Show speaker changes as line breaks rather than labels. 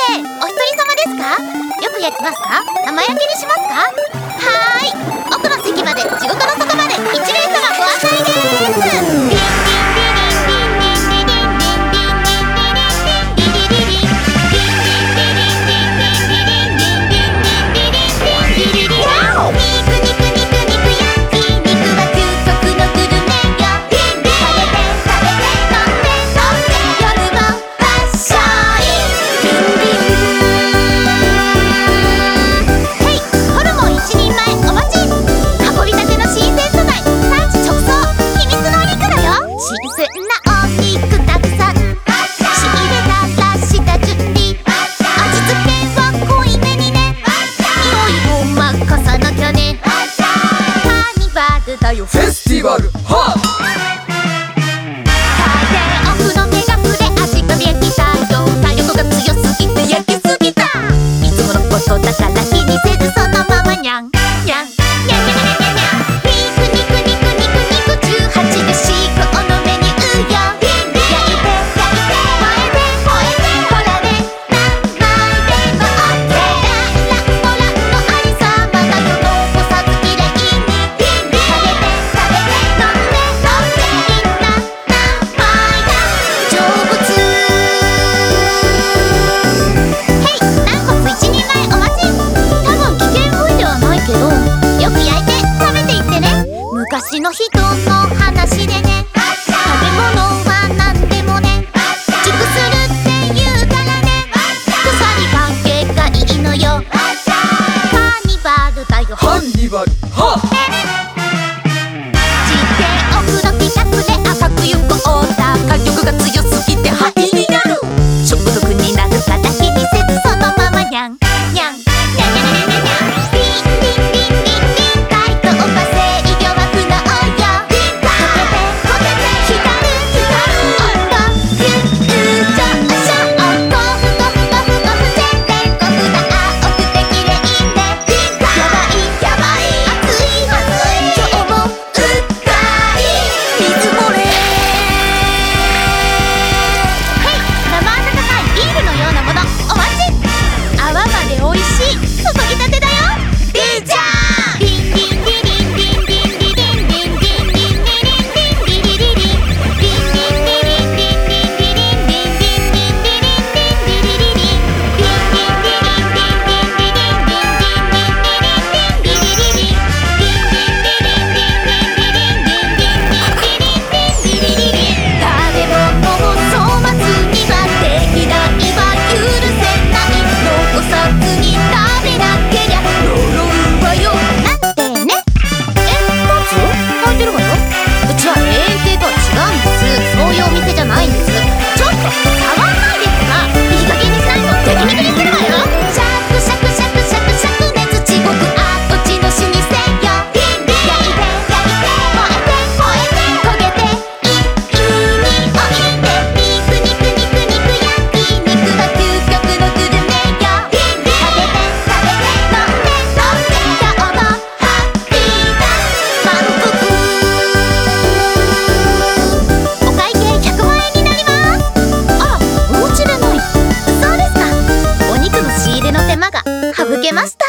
せ、お一人様ですか？よく焼きますか？生焼けにしますか？はーい、奥の席まで、地獄の底まで、1名様ご案内です。
フェスティバルは
風の目が触れ足が見えきたよ。体力が強すぎて焼きすぎた。いつものことだから気にせずそのままにゃんにゃんにゃんにゃんにゃんにゃん。肉肉肉肉肉18でシークおのメニューよ。焼いて焼いて燃えて燃えてほらね何枚でも OK。 ランボランのありさまだよ残さずきれいに昔の人の話でね、食べ物は何でもね、熟するって言うからね、鎖関係がいいのよ。カーニバルだよ。
ハンニバルは
自転奥の企画で赤く行こうだ。火力が強すぎて灰になる。食毒になるから気にせずそのままにゃんにゃんにゃんにゃんにゃんにゃんにゃん。リンリンリンリンリンタイトおかせ省けました。